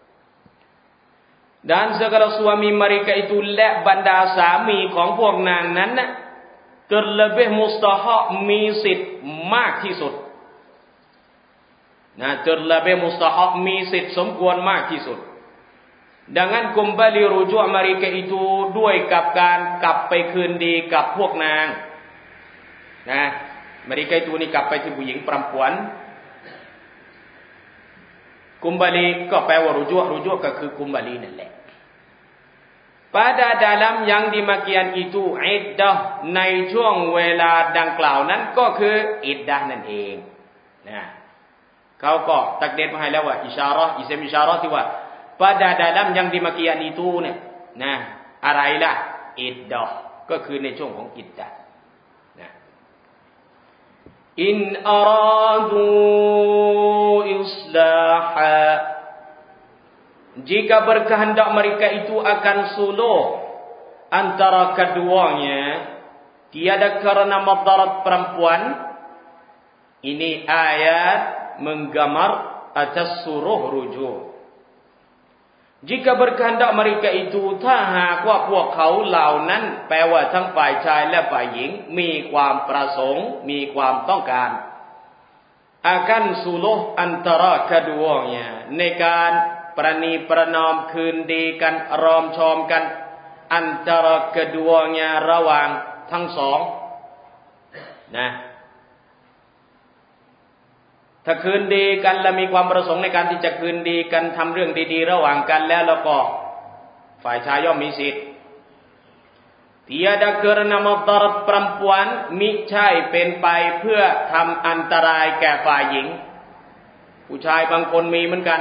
dan segala suami mereka itu และบรรดาสามีของพวกนางนั้นนะ terlebih mustahak มีสิทธิ์มากที่สุดterlebih mustahak มีสิทธิ์สมควรมากที่สุด dengan kembali rujuk mereka itu ด้วยกับการกลับไปคืนดีกับพวกนางmereka ituนี่กลับไปที่ผู้หญิงperempuan kembali ก็แปลว่า rujuk ก็คือ kembali นั่นแหละ pada dalam yang demikian itu iddah ในช่วงเวลาดังกล่าวนั้นก็คืออิดดะห์นั่นเองเขาก็ตักเด็ดมาให้แล้วว่าอิชาเราะห์อิสมอิชาเราะห์ที่ว่า pada dalam yang demikian itu เนี่ยอะไรล่ะอิดดะห์ก็คือในช่วงของอิดดะห์อินอาราดูอิสลาฮะ jika berkehendak mereka itu akan suluh antara keduanya tiada karena madarat perempuan ini ayat menggambar atas suruh rujuk jika berkehendak mereka itu ถ้าหากว่าพวกเขาเหล่านั้นแปลว่าทั้งฝ่ายชายและฝ่ายหญิงมีความประสงค์มีความต้องการ akan suluh antara keduanya ในการประนีประนอมคืนดีกันรอมชอมกัน antara keduanya ระหว่างทั้งสองถ้าคืนดีกันและมีความประสงค์ในการที่จะคืนดีกันทำเรื่องดีๆระหว่างกันแล้วก็ฝ่ายชายย่อมมีสิทธิ์ tiada karena madarat perempuan มิใช่เป็นไปเพื่อทำอันตรายแก่ฝ่ายหญิงผู้ชายบางคนมีเหมือนกัน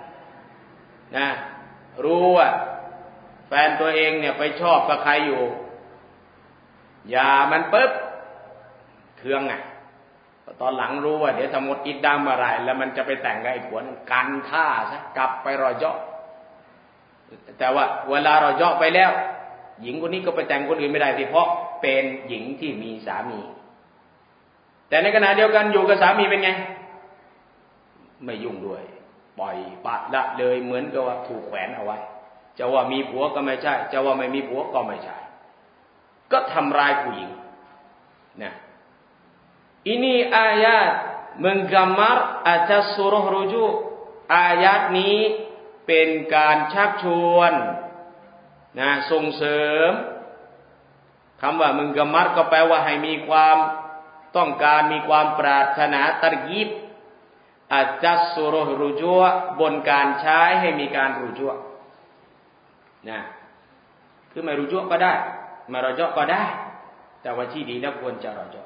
รู้ว่าแฟนตัวเองเนี่ยไปชอบกับใครอยู่อย่ามันปึ๊บเคืองตอนหลังรู้ว่าเดี๋ยวถ้าหมดอิดดะห์เมื่อไหร่แล้วมันจะไปแต่งกับไอ้ผัวนั้นกันท่าซะกลับไปรอเจาะแต่ว่าเวลารอเจาะไปแล้วหญิงคนนี้ก็ไปแต่งคนอื่นไม่ได้สิเพราะเป็นหญิงที่มีสามีแต่ในขณะเดียวกันอยู่กับสามีเป็นไงไม่ยุ่งด้วยปล่อยปะละเลยเหมือนกับว่าถูกแขวนเอาไว้จะว่ามีผัวก็ไม่ใช่จะว่าไม่มีผัวก็ไม่ใช่ก็ทำร้ายผู้หญิงini ayat menggambar atas suruh rujuk อายะห์นี้เป็นการชักชวนส่งเสริมคำว่าmenggambarก็แปลว่าให้มีความต้องการมีความปรารถนาตัรกีบ atas suruh rujuk บนการใช้ให้มีการรุจุกคือไม่รุจุกก็ได้ไม่รอเจาะก็ได้แต่ว่าที่ดีแล้วควรจะรอเจาะ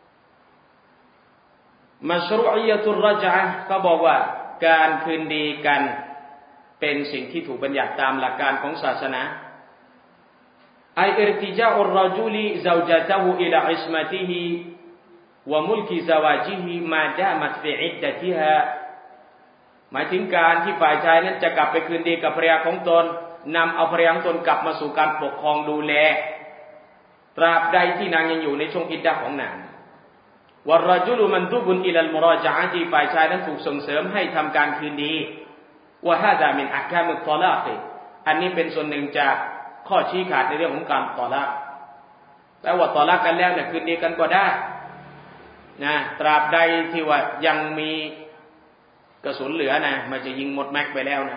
มัชรูอิยะตุรรญะห์ก็บอกว่าการคืนดีกันเป็นสิ่งที่ถูกบัญญัติตามหลักการของศาสนาไออิรติจาอุรรจุลิซาวจาตะฮูอิลาอิสมะติฮิวะมุลกิซาวาจิฮิมาดามัตฟิอิดดะติฮาหมายถึงการที่ฝ่ายชายนั้นจะกลับไปคืนดีกับภรรยาของตนนำเอาภรรยาของตนกลับมาสู่การปกครองดูแลตราบใดที่นางยังอยู่ในช่วงอิดดะห์ของนางวัรรจุลุมันตุบุนอิลัลมุราญะอะห์ที่ฝ่ายชายนั้นถูกส่งเสริมให้ทำการคืนดีวะฮาซามินอะห์กามุตตอลากิอันนี้เป็นส่วนหนึ่งจากข้อชี้ขาดในเรื่องของการตอลากแปลว่าตอลากกันแล้วเนี่ยคืนดีกันก็ได้นะตราบใดที่ว่ายังมีกระสุนเหลือนะมันจะยิงหมดแม็กไปแล้วนะ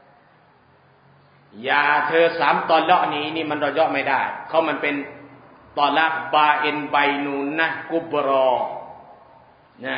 อย่าเธอ3ตอลาะนี้นี่มันรอย่อไม่ได้เขามันเป็นตอลากบาอินไบนูนนะกุบรอนะ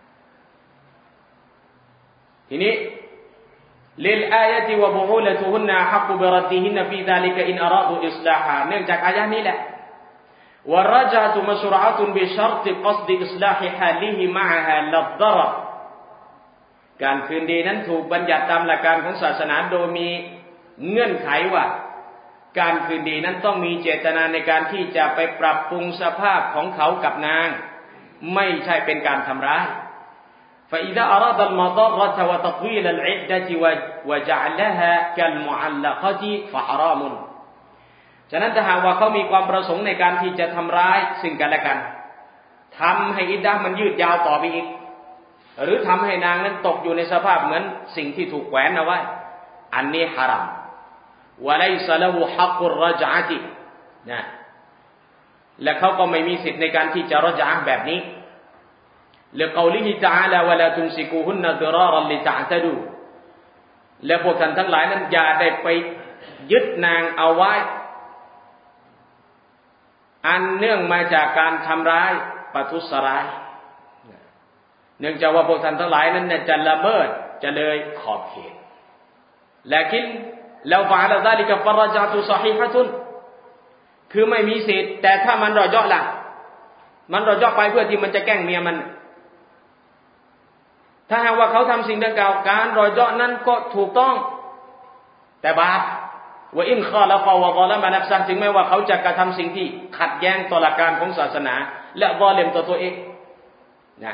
ทีนี้للآية وبعولتهن أحق بردهن في ذلك إن أرادوا إصلاحا เนื่องจากอายะห์นี้แหละوالرجعة مشروعة بشرط قصد إصلاح حاله معها للضرر การคืนดีนั้นถูกบัญญัติตามหลักการของศาสนาโดยมีเงื่อนไขว่าการคืนดีนั้นต้องมีเจตนาในการที่จะไปปรับปรุงสภาพของเขากับนางไม่ใช่เป็นการทำร้ายفإذا أراد المضرة وتطويل العدة وجعلها كالمعلقة فحرام ฉะนั้นถ้าหากว่าเขามีความประสงค์ในการที่จะทำร้ายซึ่งกันและกันทำให้อิดดะห์มันยืดยาวต่อไปอีกหรือทำให้นางนั้นตกอยู่ในสภาพเหมือนสิ่งที่ถูกแขวนเอาไว้อันนี้ฮารามวะไลซะละฮูฮักกุรรญะตินะและเขาก็ไม่มีสิทธิ์ในการที่จะรญะห์แบบนี้لقوله تعالى ولا تمسكوهن ضرارا لتعتدوا และพวกท่านทั้งหลายนั้นอย่าได้ไปยึดนางเอาไว้อันเนื่องมาจากการทำร้ายประทุษร้ายเนื่องจากว่าพวกท่านทั้งหลายนั้นจะละเมิดจะเลยขอบเขตلكن لو فعل ذلك فالرجعة صحيحة คือไม่มีสิทธิ์แต่ถ้ามันรอเจาะล่ะมันรอเจาะไปเพื่อที่มันจะแกล้งเมียมันถ้าหากว่าเขาทำสิ่งดังกล่าวการรอเจาะนั้นก็ถูกต้องแต่บาปว่าอินคอละฟาวะฎอละมานัฟซะถึงแม้ว่าเขาจะกระทำสิ่งที่ขัดแย้งต่อหลักการของศาสนาและฎอลิมต่อตัวเองนะ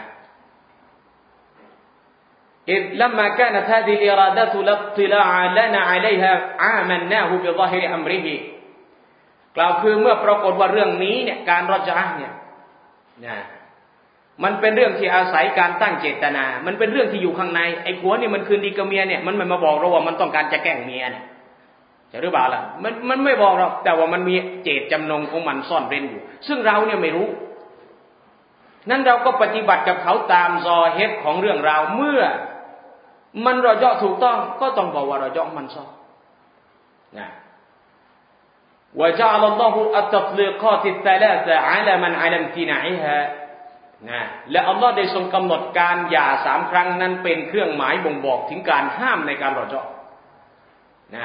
إذ لما كانت هذه الإرادة لا اطلاع لنا عليها عاملناه بظاهر أمره กล่าวคือเมื่อปรากฏว่าเรื่องนี้เนี่ยการรอญะห์เนี่ยนะมันเป็นเรื่องที่อาศัยการตั้งเจตนามันเป็นเรื่องที่อยู่ข้างในไอ้ผัวนี่มันคืนดีกับเมียเนี่ยมันไม่มาบอกเราว่ามันต้องการจะแกล้งเมียเนี่ยใช่หรือเปล่าล่ะมันไม่บอกหรอกแต่ว่ามันมีเจตจำนงของมันซ่อนเร้นอยู่ซึ่งเราเนี่ยไม่รู้นั้นเราก็ปฏิบัติกับเขาตามซอเฮดของเรื่องราวเมื่อมันรอเจาะถูกต้องก็ต้องบอกว่ารอเจาะมันซ่อนะوجعل الله التطليقات الثلاثة علما على امتناعها นะและอัลลอฮ์ได้ทรงกำหนดการหย่า3ครั้งนั้นเป็นเครื่องหมายบ่งบอกถึงการห้ามในการรอเจาะนะ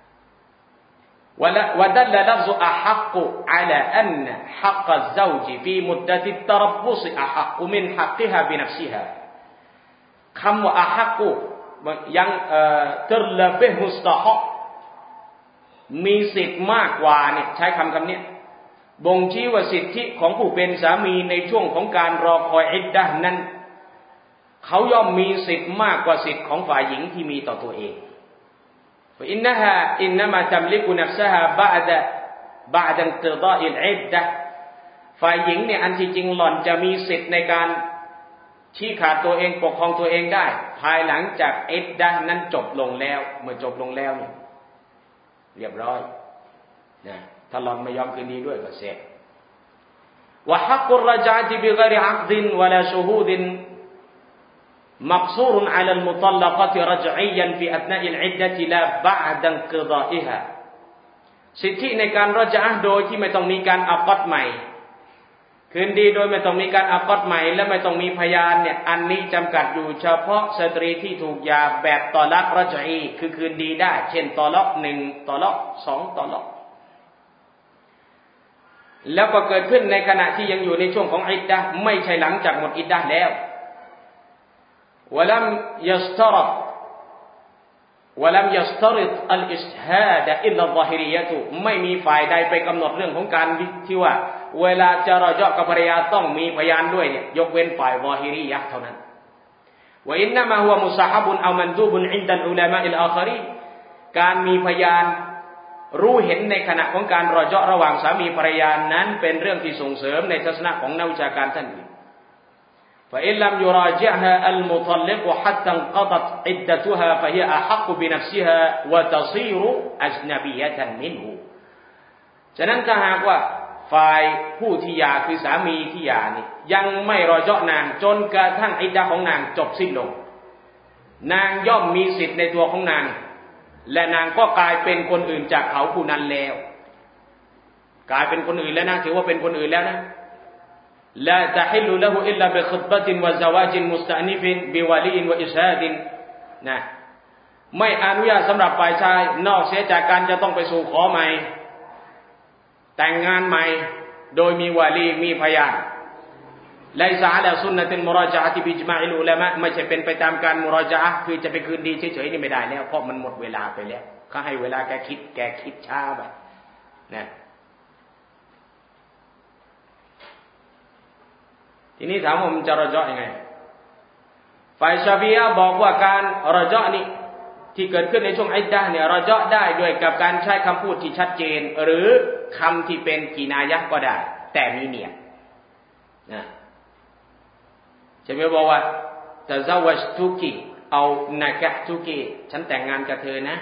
ودل لفظ أحق على أن حق الزوج في مدة التربص أحق من حقها بنفسها คำว่า أحق ยังterlebih mustahaq มีสิทธิ์มากกว่าเนี่ยใช้คำนี้บ่งชี้ว่าสิทธิของผู้เป็นสามีในช่วงของการรอคอยอิดดะห์นั้นเขาย่อมมีสิทธิ์มากกว่าสิทธิ์ของฝ่ายหญิงที่มีต่อตัวเองفإنها إنما تملك نفسها بعد انقضاء العدة ฝ่ายหญิงเนี่ยอันที่จริงหล่อนจะมีสิทธิ์ในการชี้ขาดตัวเองปกครองตัวเองได้ภายหลังจากอิดดะห์นั้นจบลงแล้วเมื่อจบลงแล้วเนี่ยเรียบร้อยนะถ้าหล่อนไม่ยอมคืนดีด้วยก็เสร็จوحق الرجعة بغير عقد ولا شهود مقصور على المطلقة رجعيا في أثناء العدة لا بعد انقضائها สิทธิในการรอญะห์โดยที่ไม่ต้องมีการอักฎใหม่คืนดีโดยไม่ต้องมีการอักฎใหม่และไม่ต้องมีพยานเนี่ยอันนี้จำกัดอยู่เฉพาะสตรีที่ถูกหย่าแบบตอลักรอญะอีคือคืนดีได้เช่นตอลัก1ตอลัก2ตอลักแล้วก็เกิดขึ้นในขณะที่ยังอยู่ในช่วงของอิดดะห์ไม่ใช่หลังจากหมดอิดดะห์แล้วولم يشترط الإشهاد إلا الظاهرية ไม่มีฝ่ายใดไปกำหนดเรื่องของการที่ว่าเวลาจะรอเจาะกับภรรยาต้องมีพยานด้วยเนี่ยยกเว้นฝ่ายซอฮิรียะห์เท่านั้นوإنما هو مستحب أو مندوب عند العلماء الآخرين การมีพยานรู้เห็นในขณะของการรอเจาะระหว่างสามีภรรยานั้นเป็นเรื่องที่ส่งเสริมในทัศนะของนักวิชาการท่านอื่น فإن لم يراجعها المطلق حتى انقضت عدتها فهي أحق بنفسها وتصير أجنبية منه ฉะนั้นถ้าหากว่าฝ่ายผู้ที่หย่าคือสามีที่หย่านี่ยังไม่รอเจาะนางจนกระทั่งอิดดะห์ของนางจบสิ้นลงนางย่อมมีสิทธิ์ในตัวของนางและนางก็กลายเป็นคนอื่นจากเขาผู้นั้นแล้วกลายเป็นคนอื่นแล้วนะถือว่าเป็นคนอื่นแล้วนะلا تحل له إلا بخطبة وزواج مستأنف بولي وإشهاد นะไม่อนุญาตสำหรับฝ่ายชายนอกเสียจากการจะต้องไปสู่ขอใหม่แต่งงานใหม่โดยมีวาลีมีพยานليس على سنة المراجعة بإجماع العلماء ไม่ใช่เป็นไปตามการมุราจาอะห์คือจะไปคืนดีเฉยๆนี่ไม่ได้แล้วเพราะมันหมดเวลาไปแล้วเขาให้เวลาแกคิดช้าไปนะทีนี้ถามว่ามันจะรอเจาะยังไงฝ่ายชาฟิอีบอกว่าการรอเจาะนี่ที่เกิดขึ้นในช่วงอิดดะห์เนี่ยรอเจาะได้ด้วยกับการใช้คำพูดที่ชัดเจนหรือคำที่เป็นกินายะห์ก็ได้แต่มีเนียดนะจะไม่บอกว่าตะซะวัจตุกิเอานะกะตุกิฉันแต่งงานกับเธอนะ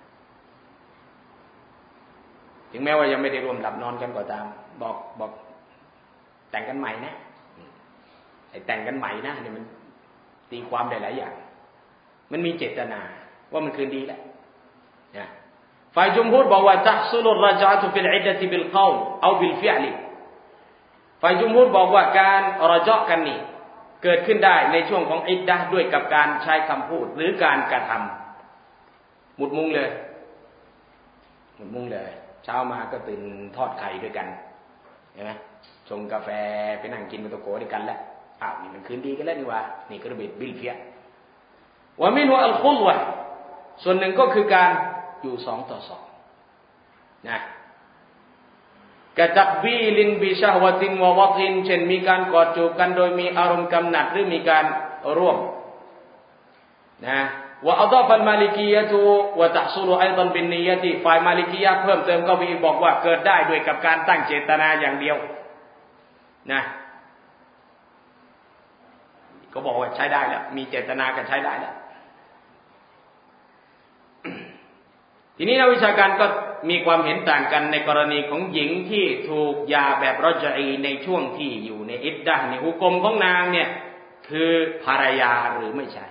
ถึงแม้ว่ายังไม่ได้ร่วมหลับนอนกันก็ตามบอกแต่งกันใหม่นะไอ้แต่งกันใหม่นะเนี่ยมันตีความได้หลายอย่างมันมีเจตนาว่ามันคืนดีแล้วนะฝ่ายจุมฮูรบอกว่าตัฮซุลุรรจอะตุฟิลอิดดะติบิลกอลเอาบิลฟิอลิฝ่ายจุมฮูรบอกว่าการรอเจาะกันนี่เกิดขึ้นได้ในช่วงของอิดดะห์ด้วยกับการใช้คำพูดหรือการกระทำหมุดมุ้งเลยเช้ามาก็ตื่นทอดไข่ด้วยกันเห็นไหมชงกาแฟไปนั่งกินกับตะโกด้วยกันแล้วนี่มันคืนดีกันแล้วนี่ว่านี่ก็ระเบิดบิลฟิยะว่ามินฮุอัลคุลวะส่วนหนึ่งก็คือการอยู่2 ต่อ 2นะกะตักบีลินบิชะฮวะตินวะวัตินเช่นมีการกอดจูบกันโดยมีอารมณ์กำหนัดหรือมีการร่วมนะวะอัฎอฟัลมาลิกียะตุวะตะฮซุลุอัยฎันบินนียะติฝ่ายมาลิกียะห์เพิ่มเติมก็มีบอกว่าเกิดได้ด้วยกับการตั้งเจตนาอย่างเดียวนะก็บอกว่าใช้ได้แล้วมีเจตนากันใช้ได้แล้วทีนี้นักวิชาการก็มีความเห็นต่างกันในกรณีของหญิงที่ถูกหย่าแบบรอจอีในช่วงที่อยู่ในอิดดะห์ในหุกมของนางเนี่ยคือภรรยาหรือไม่ใช่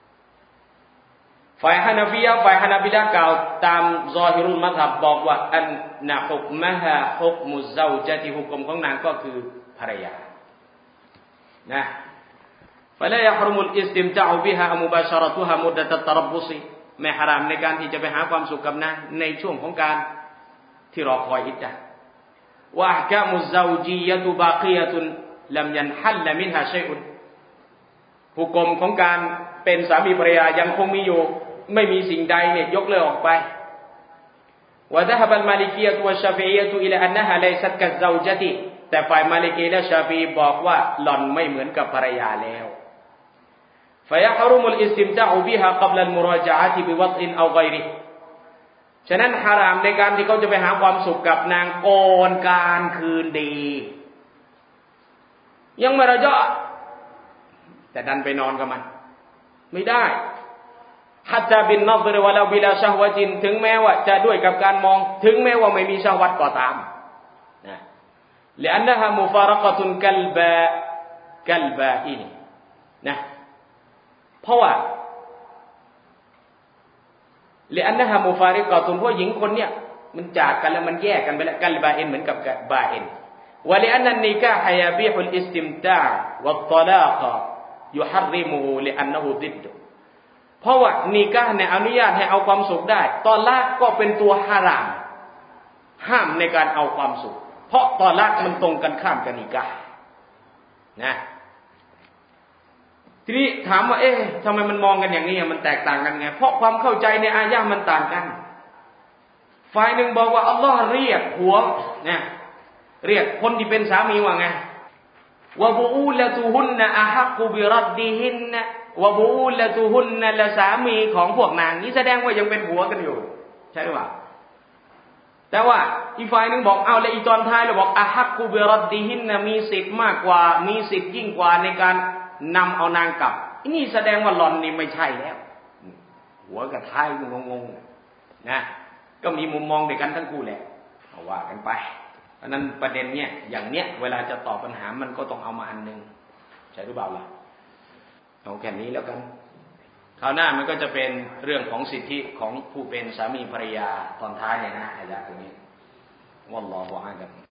ฝ่ายฮานาฟิยะห์ฝ่ายฮานาบิละห์กล่าวตามซอฮิรุลมัซฮับบอกว่าอันนะฮุกมะฮาฮุกมุซเซาญะติหุกมของนางก็คือภรรยานะفلا يحرم الاستمتاع بها مباشرتها مدة التربص ไม่หะรามในการที่จะไปหาความสุขกับนางในช่วงของการที่รอคอยอิดดะห์วะอะห์กามุซเซาจียะตุบากียะตุนลัมยันฮัลลมินฮาชัยอุนหุกมของการเป็นสามีภรรยายังคงมีอยู่ไม่มีสิ่งใดเนี่ยยกเลิกออกไปวะซะฮะบัลมาลิกียะตุวัชชาฟิอียะตุอิลาอันนะฮาลัยซัตกัซเซาญะติแต่ฝ่ายมาลิกีและชาฟีบอกว่าหล่อนไม่เหมือนกับภรรยาแล้วفيحرم الاستمتاع بها قبل المراجعة بوطء أو غيره ฉะนั้นฮารามในการที่เขาจะไปหาความสุขกับนางก่อนการคืนดียังไม่ระเจาะแต่ดันไปนอนกับมันไม่ได้ฮัตตาบินนัซรวะลาบิลาชะฮวะตินถึงแม้ว่าจะด้วยกับการมองถึงแม้ว่าไม่มีชะฮวัตก็ตามนะلأنها مفارقة كالبائن นะเพราะว่าلأنها مفارقة เพราะหญิงคนเนี้ยมันจากกันแล้วมันแยกกันไปแล้วกัลบาอินเหมือนกับบาอินولأن النكاح يبيح الاستمتاع والطلاق يحرمه لأنه ضد เพราะว่านิกะห์เนี่ยอนุญาตให้เอาความสุขได้ตอลากก็เป็นตัวฮารามห้ามในการเอาความสุขเพราะตอลากมันตรงกันข้ามกับนิกะห์นะทีนี้ถามว่าทำไมมันมองกันอย่างนี้มันแตกต่างกันไงเพราะความเข้าใจในอายะห์มันต่างกันฝ่ายหนึ่งบอกว่าอัลลอฮ์เรียกผัวนะเรียกคนที่เป็นสามีว่าไงวะบูอูละตุฮุนนะอะฮักกุบิรัดดิฮินนะวะบูอูละตุฮุนนะละสามีของพวกนางนี่แสดงว่ายังเป็นผัวกันอยู่ใช่หรือเปล่าแต่ว่าอีกฝ่ายหนึ่งบอกเอาแล้วอีตอนท้ายเราบอกอะฮักกุบิรัดดิฮินนะมีสิทธิ์มากกว่ามีสิทธิ์ยิ่งกว่าในการนำเอานางกลับนี่แสดงว่าหล่อนนี่ไม่ใช่แล้วหัวกับท้ายมันงงๆนะก็มีมุมมองเดียวกันทั้งคู่แหละเอาว่ากันไปเพราะนั้นประเด็นเนี้ยอย่างเนี้ยเวลาจะตอบปัญหามันก็ต้องเอามาอันนึงใช่หรือเปล่าล่ะเอาแค่นี้แล้วกันคราวหน้ามันก็จะเป็นเรื่องของสิทธิของผู้เป็นสามีภรรยาตอนท้ายเนี่ยนะอาจารย์ตรงนี้วัลลอฮุอาลัม